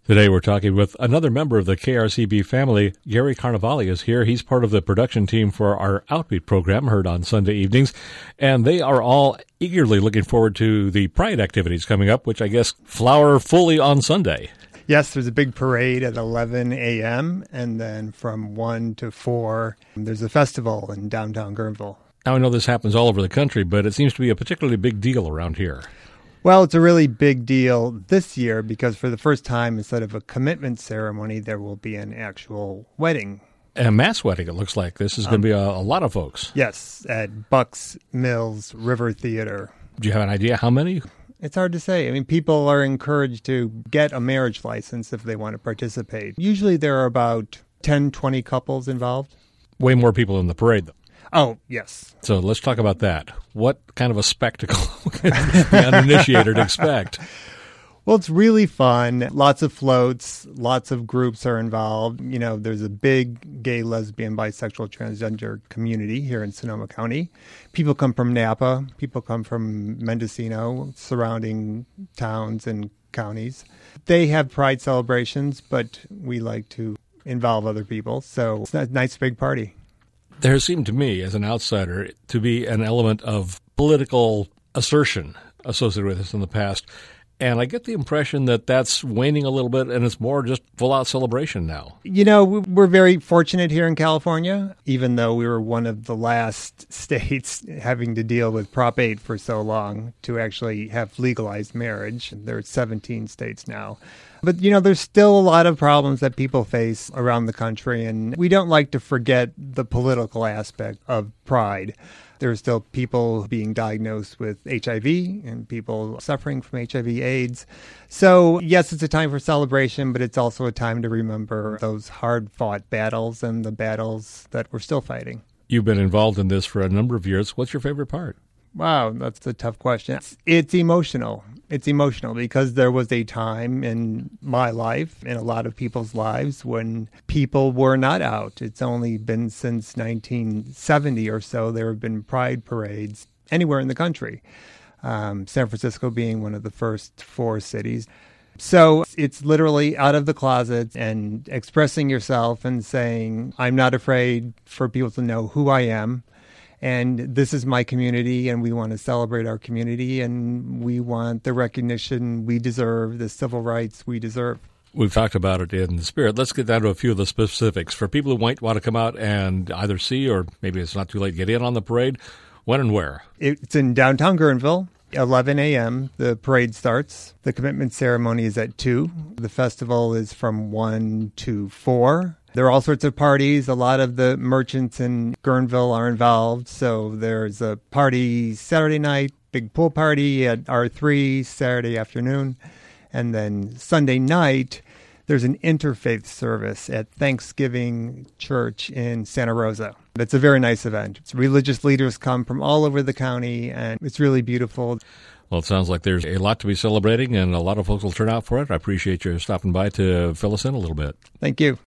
Today we're talking with another member of the KRCB family. Gary Carnevale is here. He's part of the production team for our Outbeat program, heard on Sunday evenings. And they are all eagerly looking forward to the Pride activities coming up, which I guess flower fully on Sunday. Yes, there's a big parade at 11 a.m., and then from 1 to 4, there's a festival in downtown Guerneville. Now, I know this happens all over the country, but it seems to be a particularly big deal around here. Well, it's a really big deal this year because for the first time, instead of a commitment ceremony, there will be an actual wedding. A mass wedding, it looks like. This is going to be a lot of folks. Yes, at Bucks Mills River Theater. Do you have an idea how many? It's hard to say. I mean, people are encouraged to get a marriage license if they want to participate. Usually there are about 10, 20 couples involved. Way more people in the parade, though. Oh, yes. So let's talk about that. What kind of a spectacle can the uninitiated expect? Well, it's really fun. Lots of floats, lots of groups are involved. You know, there's a big gay, lesbian, bisexual, transgender community here in Sonoma County. People come from Napa. People come from Mendocino, surrounding towns and counties. They have pride celebrations, but we like to involve other people. So it's a nice big party. There seemed to me, as an outsider, to be an element of political assertion associated with this in the past. And I get the impression that that's waning a little bit, and it's more just full-out celebration now. You know, we're very fortunate here in California, even though we were one of the last states having to deal with Prop 8 for so long to actually have legalized marriage. There are 17 states now. But, you know, there's still a lot of problems that people face around the country, and we don't like to forget the political aspect of pride. There are still people being diagnosed with HIV and people suffering from HIV/AIDS. So, yes, it's a time for celebration, but it's also a time to remember those hard-fought battles and the battles that we're still fighting. You've been involved in this for a number of years. What's your favorite part? Wow, that's a tough question. It's emotional. It's emotional because there was a time in my life, in a lot of people's lives, when people were not out. It's only been since 1970 or so there have been pride parades anywhere in the country, San Francisco being one of the first 4 cities. So it's literally out of the closet and expressing yourself and saying, I'm not afraid for people to know who I am. And this is my community, and we want to celebrate our community, and we want the recognition we deserve, the civil rights we deserve. We've talked about it in the spirit. Let's get down to a few of the specifics. For people who might want to come out and either see, or maybe it's not too late, get in on the parade, when and where? It's in downtown Guerneville. 11 a.m. the parade starts. The commitment ceremony is at 2. The festival is from 1 to 4. There are all sorts of parties. A lot of the merchants in Guerneville are involved. So there's a party Saturday night, big pool party at R3 Saturday afternoon. And then Sunday night, there's an interfaith service at Thanksgiving Church in Santa Rosa. It's a very nice event. Religious leaders come from all over the county, and it's really beautiful. Well, it sounds like there's a lot to be celebrating, and a lot of folks will turn out for it. I appreciate you stopping by to fill us in a little bit. Thank you.